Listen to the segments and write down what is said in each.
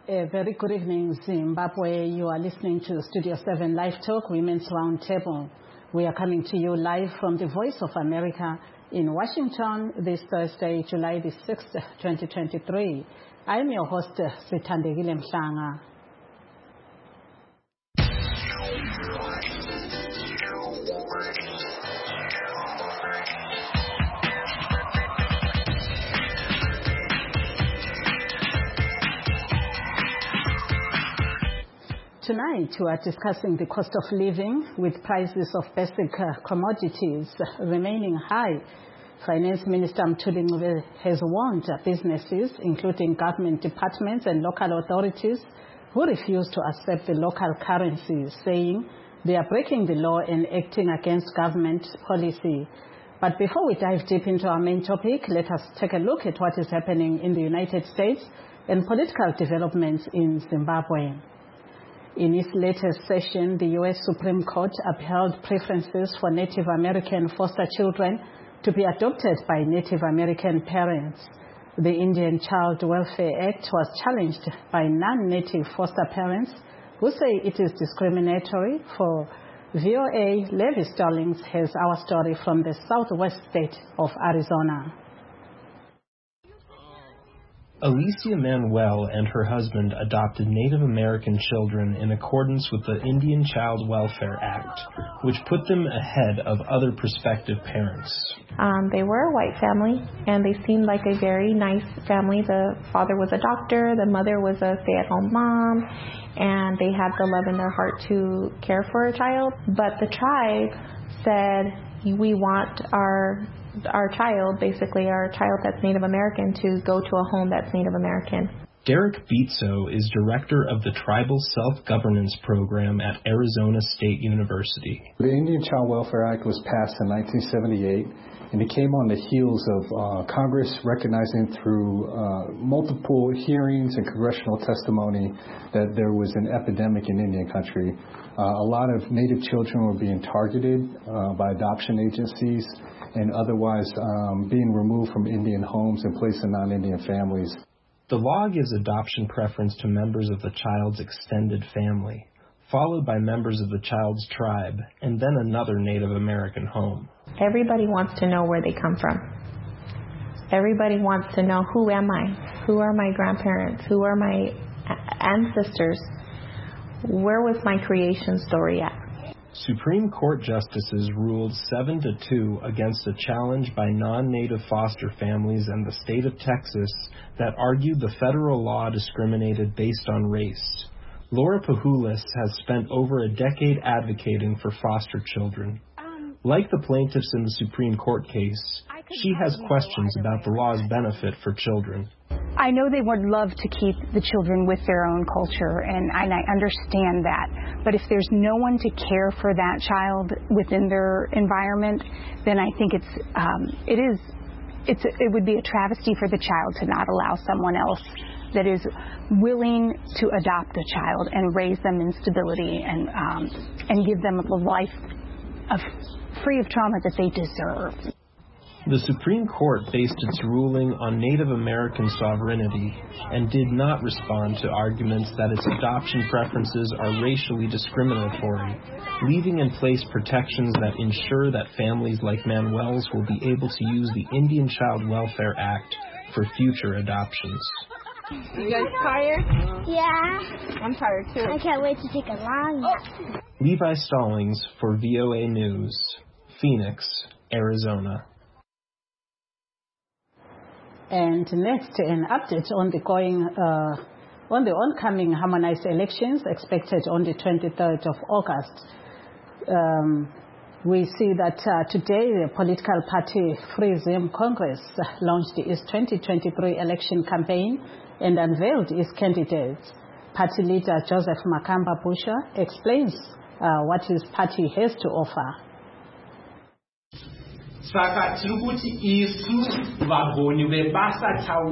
A very good evening, Zimbabwe. You are listening to Studio 7 Live Talk, Women's Roundtable. We are coming to you live from the Voice of America in Washington this Thursday, July the 6th, 2023. I am your host, Sithandekile Mhlanga. Tonight, we are discussing the cost of living with prices of basic commodities remaining high. Finance Minister Mthuli Ncube has warned businesses, including government departments and local authorities, who refuse to accept the local currency, saying they are breaking the law and acting against government policy. But before we dive deep into our main topic, let us take a look at what is happening in the United States and political developments in Zimbabwe. In its latest session, the U.S. Supreme Court upheld preferences for Native American foster children to be adopted by Native American parents. The Indian Child Welfare Act was challenged by non-native foster parents who say it is discriminatory. For VOA, Levi Stallings has our story from the southwest state of Arizona. Alicia Manuel and her husband adopted Native American children in accordance with the Indian Child Welfare Act, which put them ahead of other prospective parents. They were a white family, and they seemed like a very nice family. The father was a doctor, the mother was a stay-at-home mom, and they had the love in their heart to care for a child. But the tribe said, we want our child, basically our child that's Native American, to go to a home that's Native American. Derek Beetso is director of the Tribal Self-Governance Program at Arizona State University. The Indian Child Welfare Act was passed in 1978, and it came on the heels of Congress recognizing through multiple hearings and congressional testimony that there was an epidemic in Indian country. A lot of Native children were being targeted by adoption agencies and otherwise being removed from Indian homes and placed in non-Indian families. The law gives adoption preference to members of the child's extended family, followed by members of the child's tribe, and then another Native American home. Everybody wants to know where they come from. Everybody wants to know, who am I? Who are my grandparents? Who are my ancestors? Where was my creation story at? Supreme Court justices ruled 7-2 against a challenge by non-native foster families and the state of Texas that argued the federal law discriminated based on race. Laura Pujulis has spent over a decade advocating for foster children. Like the plaintiffs in the Supreme Court case, she has questions about the law's benefit for children. I know they would love to keep the children with their own culture, and I understand that. But if there's no one to care for that child within their environment, then I think it would be a travesty for the child to not allow someone else that is willing to adopt a child and raise them in stability and give them a life free of trauma that they deserve. The Supreme Court based its ruling on Native American sovereignty and did not respond to arguments that its adoption preferences are racially discriminatory, leaving in place protections that ensure that families like Manuel's will be able to use the Indian Child Welfare Act for future adoptions. You guys tired? Yeah. I'm tired too. I can't wait to take a long nap. Levi Stallings for VOA News, Phoenix, Arizona. And next, an update on the oncoming harmonized elections expected on the 23rd of August. We see that today the political party Free Zim Congress launched its 2023 election campaign and unveiled its candidates. Party leader Joseph Makamba Busha explains what his party has to offer. Saka tiri isu vagoni vebasa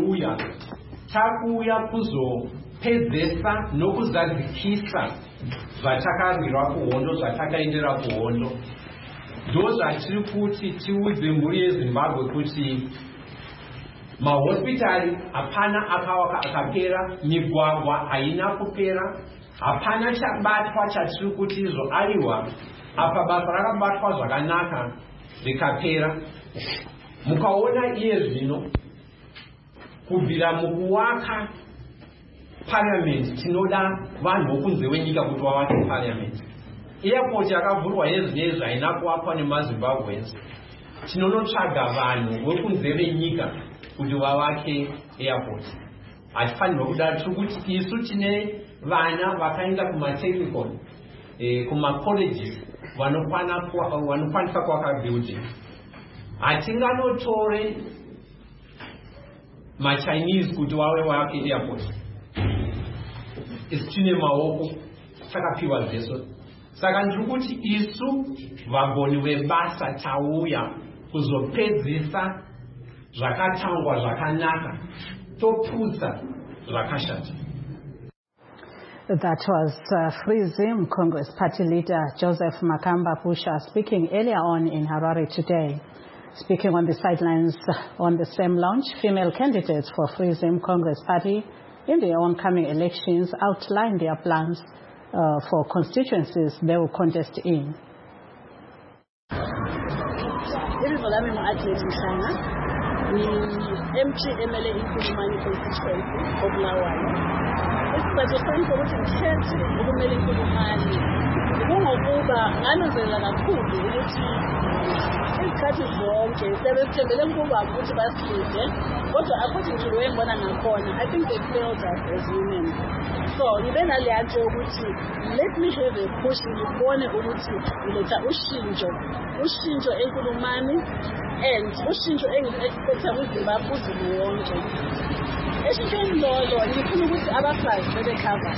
tauya kuzopedzesa nokuzadzikisa zvatakarwirwa kuhondo zvatakaendera kuhondo. Ndo zvatiri kuti tiudze mhuri yeZimbabwe kuti mahospitari hapana akapera, migwagwa haina kupera, hapana chabatwa chatiri kutizvo aiwa apa basa rakabatwa zvakanaka rikapera. Mukaona iye zvino kubvira mukuwaka parliament tinoda vanhu vokunze wenyika kuti vavake parliament. Airport yakavhurwa yezvi nezvi haina kuwakwa nemazimbabweans. Tinonotsvaga vanhu vokunze venyika kuti vavake airport. Hatifanirwa kudaro. Tiri kuti isu tine vana vakaenda kumatechnical kumacolleges vanokwanisa kuwaka building. Hatinganotore maChinese kuti vave vavake airport. Isu tine maoko takapiwa zeso. Saka ndiri kuti isu vagoni vebasa tauya kuzopedzisa zvakatangwa zvakanaka, toputsa zvakashata. That was Free Zim Congress Party leader Joseph Makamba Pusha speaking earlier on in Harare today. Speaking on the sidelines on the same launch, female candidates for Free Zim Congress Party in the oncoming elections outlined their plans for constituencies they will contest in. MG-MLA Inkulumani constituency of Bulawayo. Isibhathosani sokuthi ngikhethe ukumela Inkulumani kungokuba nganozela kakhulu ukuthi izikhathi zonke sebesithembele kubaba ukuthi baside, kodwa according to the way engibona ngakhona, I think they failed us as women. So ngibe naleya nto yokuthi let me have a push ngibone ukuthi ngiletha ushintsho eNkulumani and ushintsho engisi-expecta kwiZimbabwe uzulu wonke. Eshintshweni lolo ngifuna ukuthi abafazi bebecover,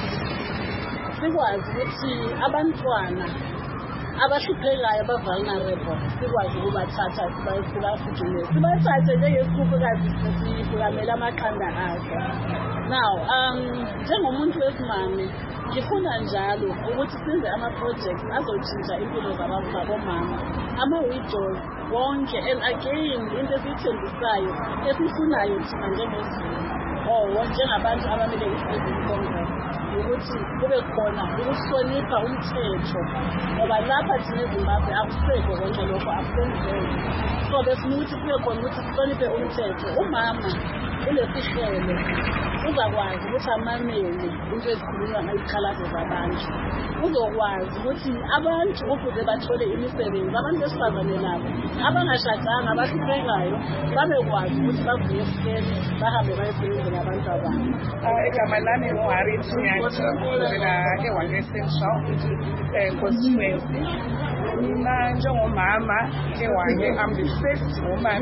sikwazi ukuthi abantwana abahluphekayo aba-vulnerable sikwazi ukubathatha sibafudumeze, sibathathe njengesikhukhukazi sifukamela amaqanda aso. Now njengomuntu wesimame ngifuna njalo ukuthi senze ama-projects azotshintsha impilo zabomama, ama-widows wonke. And again into esiyithembisayo esifunayo thina njengezulu njengabantu abamele i-Freedom Congress ukuthi kube khona ukuhlonipha umthetho, ngoba lapha thina eZimbabwe akusekho konke lokho, akusenzeki. So besifuna ukuthi kube khona ukuthi sihloniphe umthetho. Umama ulesihlelo uzakwazi ukuthi amamele into ezikhulunywa ngezikhalazo zabantu, uzokwazi ukuthi abantu ukuze bathole imisebenzi, abantu besifazane labo abangashadanga abahluphekayo babekwazi ukuthi bavuye esikeni bahambe bayosebenzela abantu abanye. Igama lami nguHarry Nyathi ngivela eWange Central constituency. Mina njengomama eWange, I'm the first woman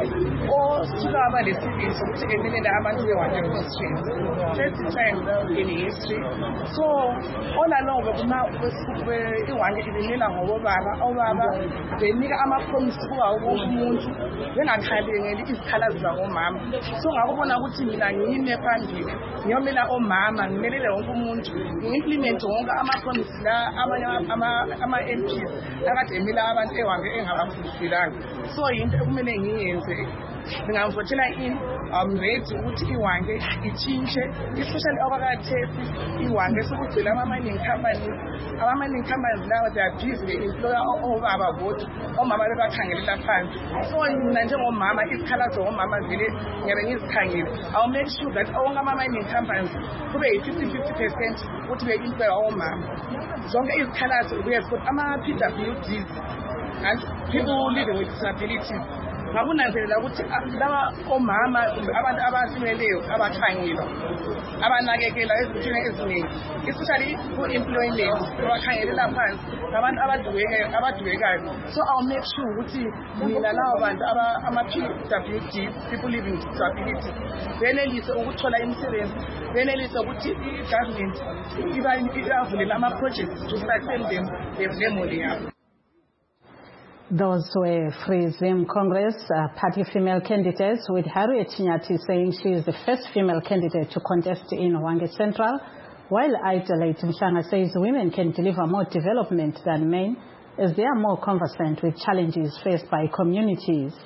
osuka abalesibili sokuthi emelela abantu beWange constituency, first time in history. So all along iWange ibimela obaba benika ama-promise kuwo wonke umuntu bengakhalengeli izikhalazo zabomama. So ngakubona ukuthi mina ngime phambili ngiyomela omama, ngimelele wonke umuntu, ngi-implement wonke ama-promise la ama-MPs akade emela abantu eWange engabafulfilanga. So yinto ekumele ngiyenze. Ngingavotela in, I'm ready ukuthi iWange itshintshe, especially abakathesi iWange sokugcila ama-mining companies. Ama-mining companies lawa they are busy, they employ obaba vote, omama bebakhangelela phansi. So mina njengomama isikhalazo omama vele ngiyabe ngizikhangele. I'll make sure that onke ama-mining companies kube yi-50% ukuthi be-employ omama. Zonke izikhalazo we have got ama-PWDs and people living with disabilities. Ngakunanzelela ukuthi laba omama abantu abasimeleyo abakhangelwa abanakekela ezintweni eziningi, especially ku-employment abakhangelela phansi abantu abadubekayo. So I'll make sure ukuthi mina labo bantu ama-PWD, people living with disabilities, benelise ukuthola imisebenzi, benelise ukuthi i-government ibavulela ama-projects to sustain them lemoli yabo. Those were Free Zim Congress party female candidates, with Harriet Nyathi saying she is the first female candidate to contest in Hwange Central, while Idolate Mhlanga says women can deliver more development than men as they are more conversant with challenges faced by communities.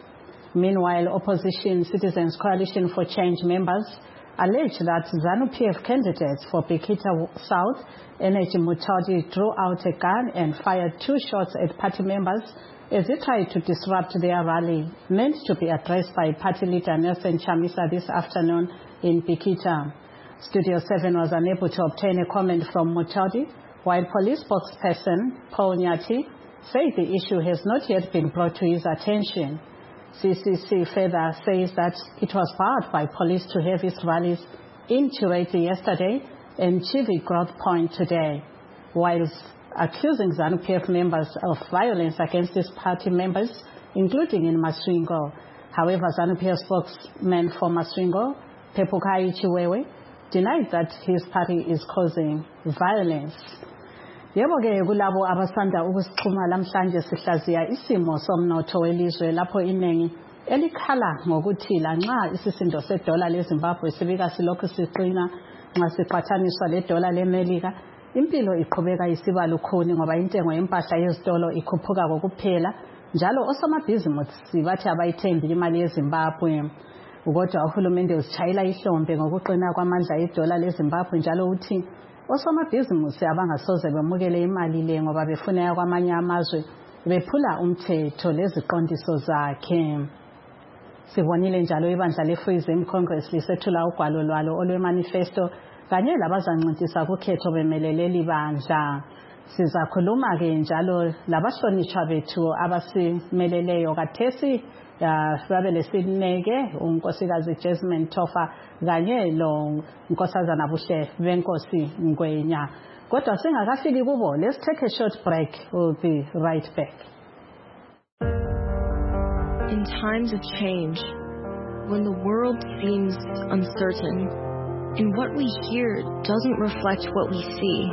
Meanwhile, opposition Citizens Coalition for Change members allege that ZANU-PF candidates for Bikita South, Energy Mutodi, drew out a gun and fired 2 shots at party members as he tried to disrupt their rally, meant to be addressed by party leader Nelson Chamisa this afternoon in Bikita. Studio 7 was unable to obtain a comment from Mutodi, while police spokesperson Paul Nyati said the issue has not yet been brought to his attention. CCC further says that it was barred by police to have its rallies in Chireti yesterday and Chivi Growth Point today, whilst accusing ZANU-PF members of violence against his party members, including in Masvingo. However, ZANU-PF spokesman for Masvingo, Pepukai Chiwewe, denied that his party is causing violence. Yebo-ke kulabo abasanda ukusixhuma lamhlanje sihlaziya isimo somnotho welizwe lapho inengi elikhala ngokuthi lanxa isisindo sedola leZimbabwe sibika silokhu siqina nxa siqhathaniswa ledola leMelika, impilo iqhubeka isiba lukhuni ngoba intengo yempahla yezitolo ikhuphuka kokuphela, njalo osomabhizinisi bathi abayithembi imali yeZimbabwe. Kodwa uhulumende uzitshayela ihlombe ngokuqina kwamandla edola leZimbabwe, njalo uthi osomabhizinisi abangasoze bemukele imali le ngoba befuna kwamanye amazwe bephula umthetho leziqondiso zakhe. Sibonile njalo ibandla leFreedom Congress lisethula ugwalo lwalo olwemanifesto kanye labazancintisa kukhetho bemeleleli bandla. Sizakhuluma ke njalo labahlonishwa bethu abasimeleleyo kathesi babe lesineke unkosikazi Jasmine Tofa kanye lo nkosazana Buhle benkosi Ngwenya. Kodwa singakafiki kubo, let's take a short break. We'll be right back. In times of change, when the world seems uncertain and what we hear doesn't reflect what we see,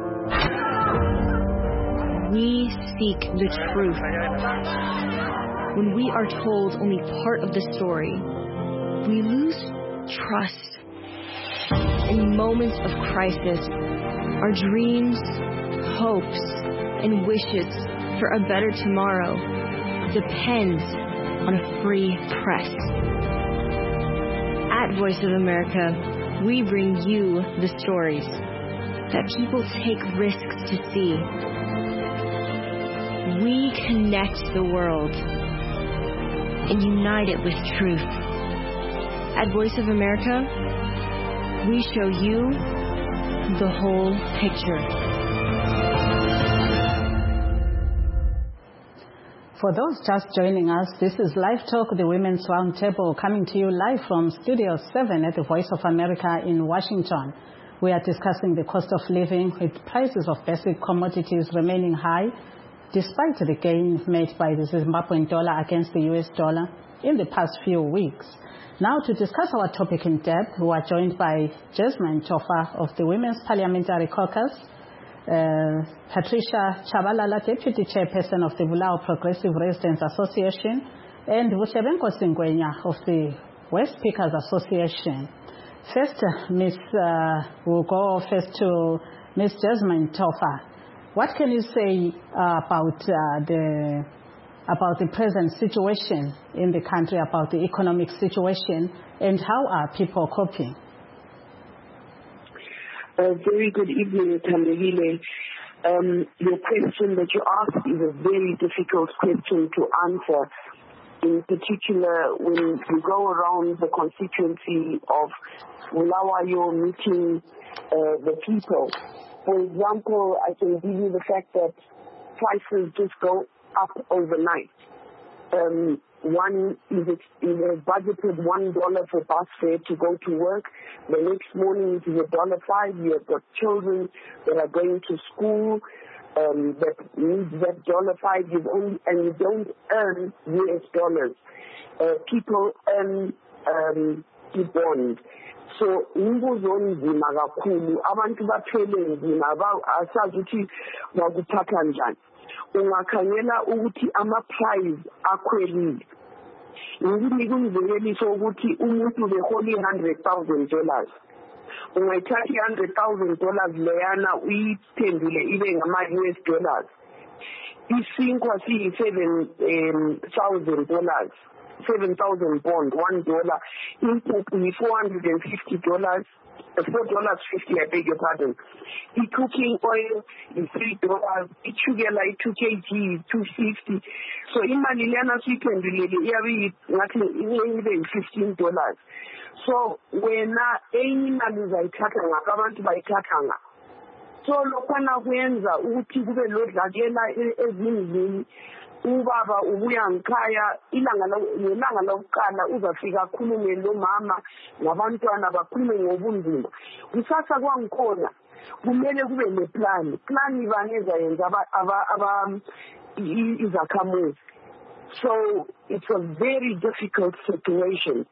we seek the truth. When we are told only part of the story, we lose trust. In moments of crisis, our dreams, hopes, and wishes for a better tomorrow depends on a free press. At Voice of America, we bring you the stories that people take risks to see. We connect the world and unite it with truth. At Voice of America, we show you the whole picture. For those just joining us, this is Live Talk, the Women's Roundtable, coming to you live from Studio 7 at the Voice of America in Washington. We are discussing the cost of living, with prices of basic commodities remaining high, despite the gain made by the Zimbabwean dollar against the US dollar in the past few weeks. Now, to discuss our topic in depth, we are joined by Jasmine Tofa of the Women's Parliamentary Caucus, Patricia Chabalala, Deputy Chairperson of the Bulawayo Progressive Residents Association, and Buhle benkosi Ngwenya of the West Speakers Association. First, we'll go first to Ms. Jasmine Tofa. What can you say about the present situation in the country, about the economic situation, and how are people coping? Very good evening, Tandehile. Your question that you asked is a very difficult question to answer. In particular, when you go around the constituency of Bulawayo meeting the people. For example, I can give you the fact that prices just go up overnight. One is budgeted $1 for bus fare to go to work. The next morning it is $1.05. You have got children that are going to school that need that $1.05. And you don't earn US dollars. People earn bond. So umbuzo onzima kakhulu, abantu baphele nzima asazi ukuthi bakuthatha njani. Ungakhangela ukuthi ama-price akhwelile. Ngikunika umzekeliso ukuthi umuntu beholi $100,000. Ungayithatha $100,000 leyana uyiphendule ibe ngama-US dollars. Isinkwa siyi $7,000. 7,000 bond, $1. Impuphu $450. $4.50, I beg your pardon. Cooking oil is $3. Sugar 2 kg is $2.50. So imali lena siyiphendulele iyabe $15. So wena enye imali uzayithatha ngapha abantu bayithatha nga. So lokhona kwenza ukuthi kube lodlakela ezindlini. Ubaba ubuya ngikhaya ilanga lokuqala uzafika akhulume lo mama nabantwana bakhulume ngobunzima. Kusasa kwangikhona kumele kube neplan. Plan ibaneza yenza izakhamuzi. So it's a very difficult situation.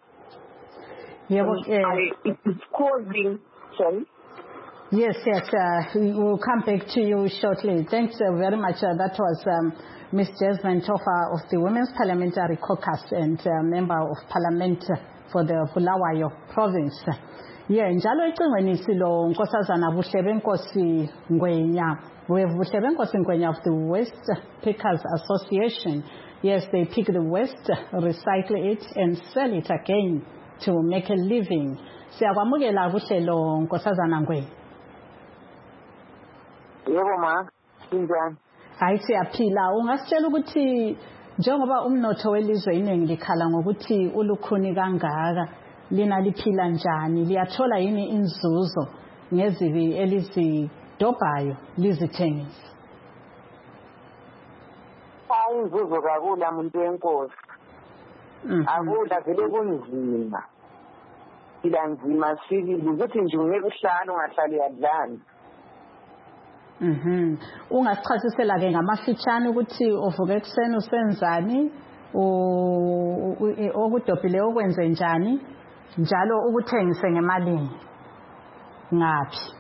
It's causing, sorry? Yes. We'll come back to you shortly. Thanks very much. That was Ms. Jasmine Tofa of the Women's Parliamentary Caucus and Member of Parliament for the Bulawayo Province. Njalo ecingweni silo Nkosazana Buhlebenkosi Ngwenya. We have Buhlebenkosi Ngwenya of the West Pickers Association. Yes, they pick the waste, recycle it and sell it again to make a living. Siyakwamukela kuhlelo Nkosazana Ngwenya. Yebo ma, kunjani? Hayi siyaphila. Ungasitshela ukuthi njengoba umnotho welizwe iningi likhala ngokuthi ulukhuni kangaka, lina liphila njani? Liyathola yini inzuzo ngezibi elizidobhayo lizithengisa? Hayi inzuzo kakula muntu wenkosi. Akula vele kunzima. Phila nzima sibili ukuthi nje ungeke uhlale ungahlali yadlana. Ungasichasisela ke ngamafitshane ukuthi uvuka ekseni usenzani, okudobhile okwenze njani, njalo ukuthengise ngemalini ngaphi?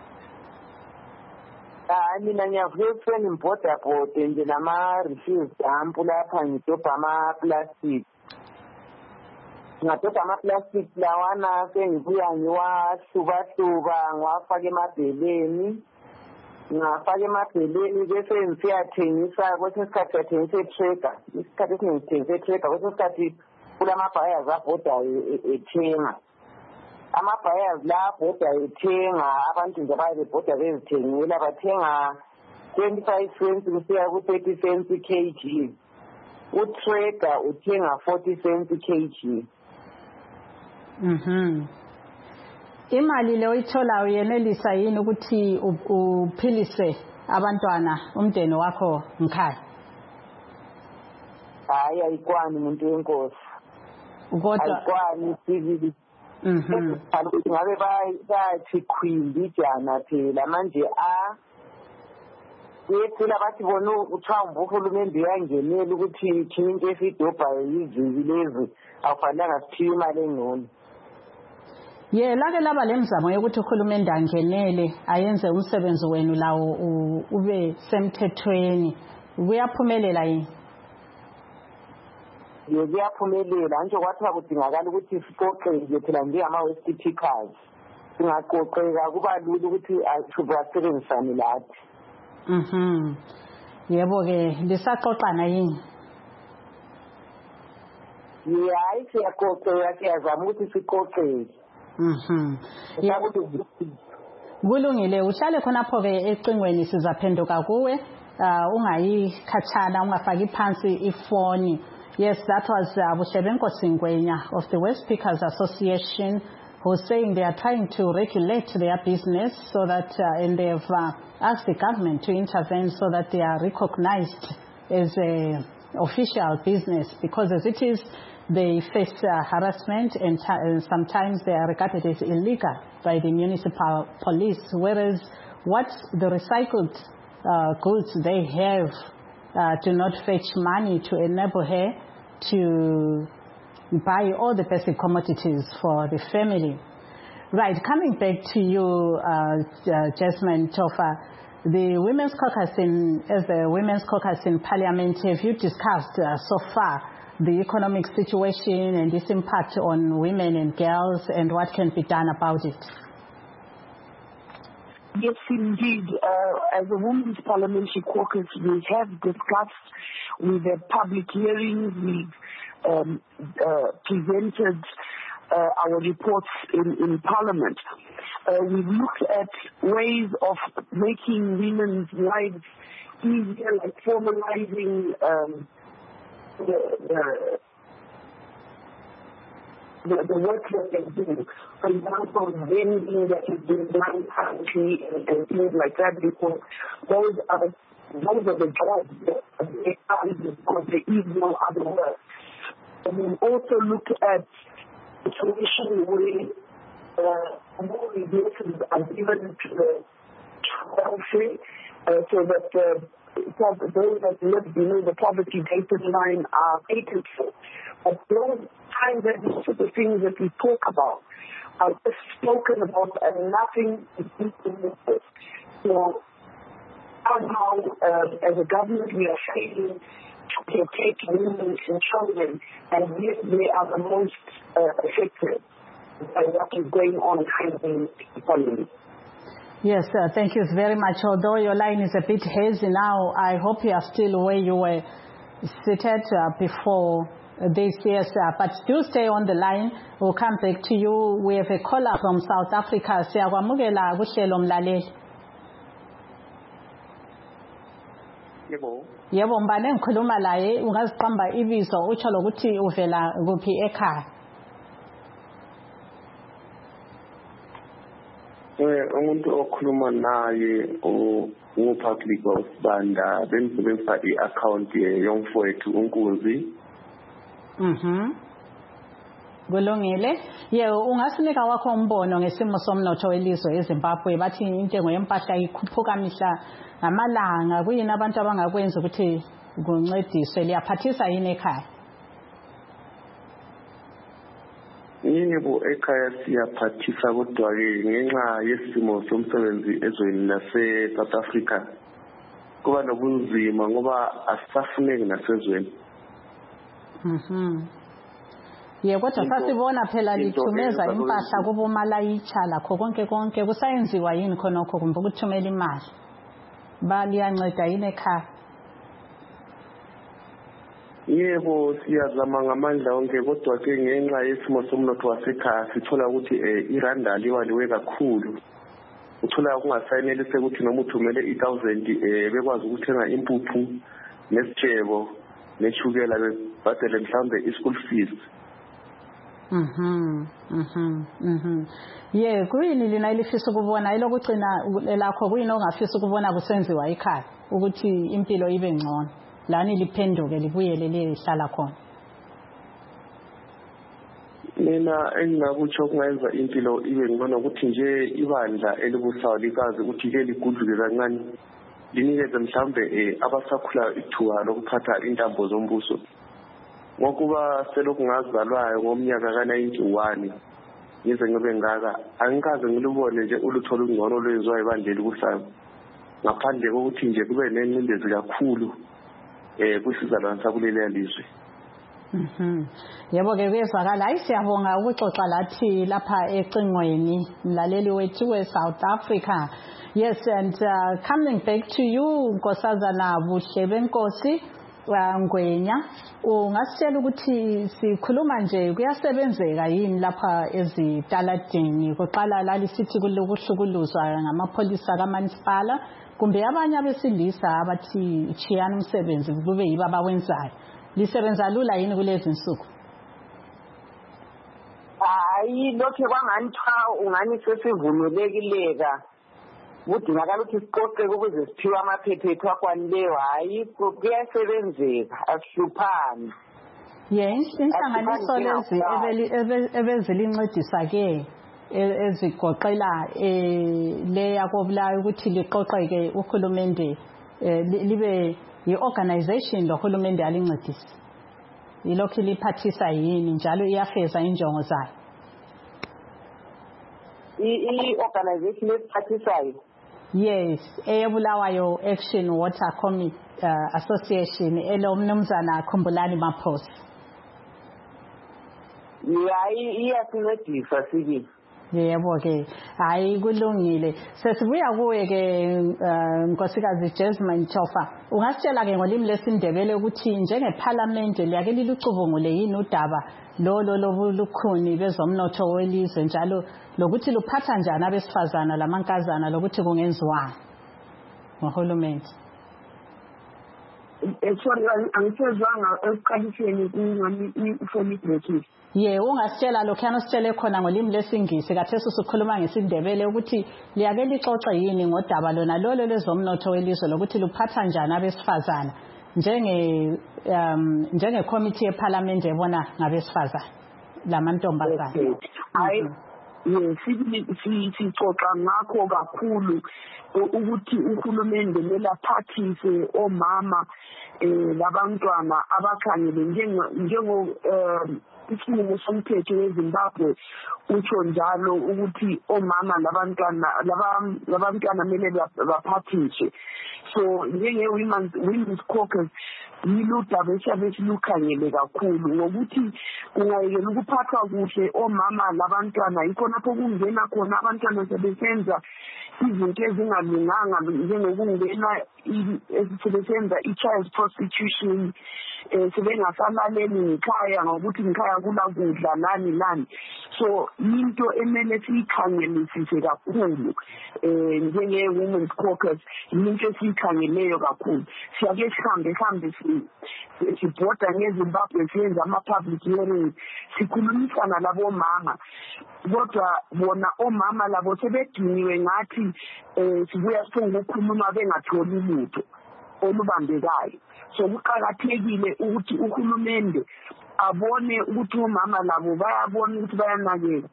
Mina ngiyavuka ekseni ngibhoda nje nama-refuse dump lapha ngidobha ama-plastic. Ngadobha ama-plastic lawana sengibuya ngiwahluba ngiwafaka emabheleni. Ngafaka emabheleni bese ngisiyathengisa kwesinye isikhathi siyathengisa e-tracker. Isikhathi esiningi sithengisa e-tracker, kwesinye isikhathi kulamabhayers abhodayo ethenga. Amabhayers la abhodayo ethenga, abantu nje baye bebhoda bezithengela, bathenga 25 cents kusiya ku-30 cents i-kg. U-tracker uthenga 40 cents i-kg. Imali le oyitholayo yenelisa yini ukuthi uphilise abantwana umndeni wakho ngikhaya? Hayi ayikwani umuntu wenkosi. Ayikwani sibili. Ukuthi ngabe bathi khwindi ijana phela manje yethula bathi bona uthamba uhulumende uyangenela ukuthi into esidobhayo yizibi lezi akufanelanga siphiwe imali engcono. Lake laba lemizamo yokuthi uhulumende angenele ayenze umsebenzi wenu lawo ube semthethweni. Kuyaphumelela yini? Kuyaphumelela. Nje kwathiwa kudingakala ukuthi siqoqeke phela njengama-West Pickers. Singaqoqeka kuba lula ukuthi basebenzisane lathi. Yebo-ke lisaqoqana yini? Hayi siyaqoqeka, siyazama ukuthi siqoqeke. Kulungile, uhlale khonapho-ke ecingweni sizaphenduka kuwe, ungayi khatshana, ungafaki phansi ifoni. Yes, that was Buhlebenkosi Ngwenya of the West Pickers Association, who's saying they are trying to regulate their business so that, and they've asked the government to intervene so that they are recognized as a official business, because as it is, they face harassment and sometimes they are regarded as illegal by the municipal police, whereas what the recycled goods they have do not fetch money to enable her to buy all the basic commodities for the family. Right, coming back to you, Jasmine Tofa, the Women's Caucus as the Women's Caucus in Parliament, have you discussed so far the economic situation and its impact on women and girls and what can be done about it? Yes, indeed. As a Women's Parliamentary Caucus, we have discussed with the public hearings, we've presented our reports in Parliament. We've looked at ways of making women's lives easier, like formalizing the work that they do. For example, vending that is being done currently and things like that, because those are the jobs that they have because there is no other work. And we also look at a situation where more resources are given to the welfare so that those that live below the poverty-dated line are catered for. But those kinds of sort of things that we talk about are just spoken about and nothing is implemented. So somehow, as a government, we are failing to protect women and children, and yet they are the most affected by what is going on in the economy. Yes, thank you very much. Although your line is a bit hazy now, I hope you are still where you were seated before this. Yes, but do stay on the line. We'll come back to you. We have a caller from South Africa. Siyakwamukela kuhlelo mlaleli. Yebo mbane ngikhuluma laye, ungaziqamba ibizo utsho lokuthi uvela kuphi ekhaya. Umuntu okhuluma naye uPatrick Banda bensebenzisa i-account yomfowethu uNkunzi. Kulungile. Ungasinika wakho umbono ngesimo somnotho welizwe eZimbabwe. Bathi intengo yempahla ikhuphuka mihla ngamalanga. Kuyini abantu abangakwenza ukuthi kuncediswe? Liyaphathisa yini ekhaya? Yebo, ekhaya siyaphathisa kodwa-ke ngenxa yesimo somsebenzi ezweni lase-South Africa kuba nobunzima ngoba asisafuneki nasezweni. Kodwa sasibona phela lithumeza impahla kubomalayitsha lakho konke kusayenziwa yini khonokho kumbe ukuthumela imali? Baliyanceda yini ekhaya? Yebo, siyazama ngamandla onke kodwa-ke ngenxa yesimo somnotho wasekhaya sithola ukuthi iranda liwaliwe kakhulu. Uthola kungasayenelise ukuthi noma uthumele 1,000 bekwazi ukuthenga impuphu nesitshebo neshukela bebhadele mhlawumbe i-school fees. Kuyini lina elifisa ukubona elokugcina lakho kuyini ongafisa ukubona kusenziwa ekhaya ukuthi impilo ibe ngcono lani liphenduke libuyele lihlala khona? Mina enginakutsho kungenza impilo ibe ngcono ukuthi nje ibandla elibusayo likazi ukuthi ke ligudluke kancane linikeze mhlawumbe abasakhulayo ithuba lokuphatha intambo zombuso. Ngokuba selokhu ngazalwayo ngomnyaka ka-91 ngize ngibe ngaka angikaze ngilubone nje ulutho olungcono olwenziwa ibandla elibusayo ngaphandle kokuthi nje kube nengcindezi kakhulu kwisizalwane sakuleli lizwe. Yebo ke kuyezwakala. Hayi siyabonga ukuxoxa lathi lapha ecingweni mlaleli wethu we-South Africa. Yes, and coming back to you Nkosazana Buhle Benkosi Ngwenya, ungasitshela ukuthi sikhuluma nje kuyasebenzeka yini lapha ezitaladini? Kuqala lalisithi kulokuhlukuluzwa ngamapholisa kaManisipala kumbe abanye abesilisa abathi chiyana umsebenzi kube yiba abawenzayo. Lisebenza lula yini kulezi insuku? Hayi, lokho kwangani cha ungani sesivumulekileka. Kudingakala ukuthi siqoqeke ukuze siphiwe amaphephethu akwanileyo. Hayi, kuyasebenzeka, asihluphani. Inhlanganiso lezi ebezilincedisa ke ezigoqela le yakobulayo ukuthi liqoqeke uhulumende libe yi-organization lohulumende alincedisa. Yilokhu liphathisa yini njalo iyafeza injongo zayo? I-organization esiphathisayo? Yes, eyebulawayo Action Water Association elomnumzana Khumbulani Maphosa. Iyasincedisa siki. Yebo ke hayi kulungile sesibuya kuwe ke Nkosikazi Jasmine Chofa ungasitshela ke ngolimi lesindebele ukuthi njengeParliament liyake lilucubungule yini udaba lo lobulukhuni bezomnotho welizwe njalo lokuthi luphatha njani abesifazana lamankazana lokuthi kungenziwani ngohulumeni. Sorry, angizwanga esiqalisweni ngani breaking. Ungasitshela lokhana sitshele khona ngolimi lesingisi kathesi sikhuluma ngesindebele ukuthi liyake lixoxe yini ngodaba lona lolo lezomnotho welizwe lokuthi luphatha njani abesifazana njenge committee yeParliament ebona ngabesifazana lamantombazana. Hayi sixoxa ngakho kakhulu ukuthi uhulumende lemaphathise omama labantwana abakhangele njengo isinqumo somthetho weZimbabwe utsho njalo ukuthi omama labantwana mele baphathiswe. So njenge women's caucus yiludaba esilukhangele kakhulu ngokuthi kungayekela ukuphathwa kuhle omama labantwana yikho lapho kungena khona abantwana sebesenza izinto ezingalunganga njengokungena sebesenza i-child prostitution sebengasalaleli ngikhaya ngokuthi ngikhaya kula kudla nani. So into emele siyikhangelisise kakhulu njenge-women's caucus into esiyikhangeleyo kakhulu. Siyake sihambe sibhoda ngeZimbabwe siyenza ama-public hearings sikhulumisana labo mama kodwa bona omama labo sebediniwe ngathi sibuya ukukhuluma bengatholi lutho olubambekayo. So kuqakathekile ukuthi uhulumende abone ukuthi omama labo bayabona ukuthi bayanakeka.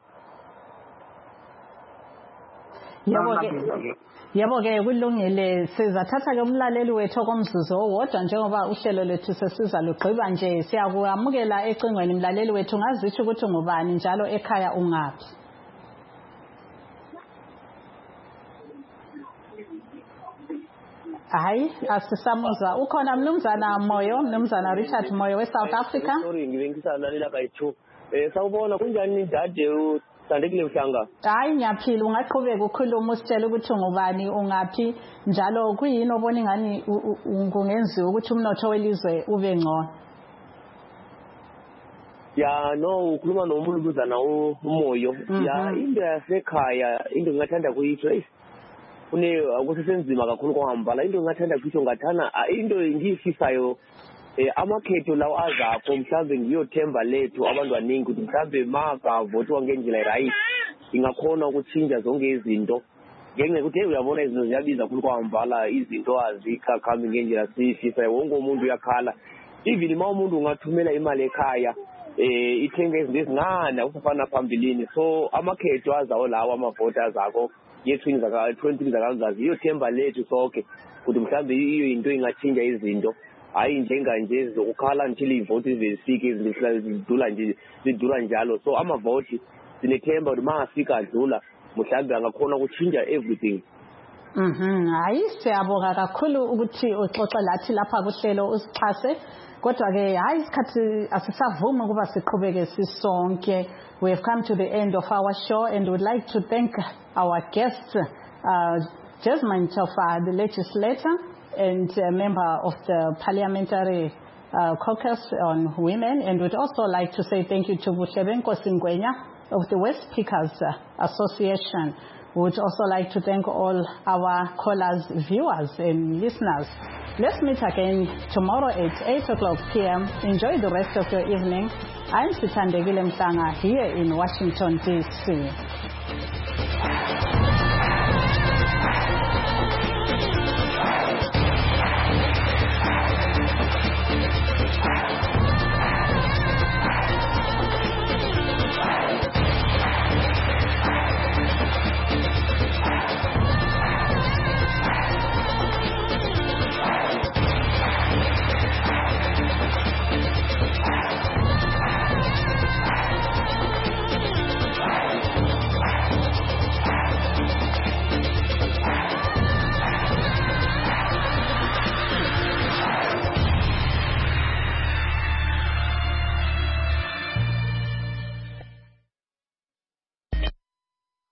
Yebo ke kulungile sizathatha ke umlaleli wethu komzuzu owodwa njengoba uhlelo lethu sesiza lugqiba nje siyakuamukela ecingweni umlaleli wethu ngazitsho ukuthi ngubani njalo ekhaya ungaphi. Hayi asisamuzwa ukhona mnumzana Richard Moyo weSouth Africa. Sorry ngibengisalalela kayithu sawubona kunjani dade Sandekile Mhlanga. Hayi ngiyaphila ungaqhubeka ukukhuluma usitshela ukuthi ngubani ungaphi njalo kuyini obona ngani kungenziwa ukuthi umnotho welizwe ube ngcono. Ya no ukhuluma noMulukuzana uMoyo ya into yasekhaya into ngingathanda kuyitho akusesenzima kakhulu kwahambala into ngingathanda kuyitho ngathana into ngiyifisayo amakhetho lawo azakho mhlambe ngiyothemba lethu abantu abaningi ukuthi mhlambe makavotwa ngendlela right ingakhona ukuthinja zonke izinto ngenxa ukuthi uyabona izinto ziyabiza kakhulu kwahambala izinto azikakhambi ngendlela sifisa wonke umuntu uyakhala even uma umuntu ungathumela imali ekhaya ithenga izinto ezingana usafana phambilini so amakhetho azawo lawo amavoters akho ye-20 zakazazi iyothemba lethu sonke ukuthi mhlambe iyo into ingathinja izinto hayi njenganje zokukhala until ivoti zifike izinto zidula njalo so amavoti sinethemba ukuthi mangafika adlula mhlambe angakhona ukuthinja everything. Hayi siyabonga kakhulu ukuthi uxoxe lathi lapha kuhlelo usixhase kodwa ke hayi isikhathi asisavuma ukuba siqhubeke sisonke. We have come to the end of our show and would like to thank our guest Jasmine Chofa, the legislator and a member of the Parliamentary Caucus on Women, and would also like to say thank you to Bushebenko Singwenya of the West Speakers Association. We would also like to thank all our callers, viewers and listeners. Let's meet again tomorrow at 8 o'clock p.m. Enjoy the rest of your evening. I'm Sithandegile Mhlanga here in Washington, D.C.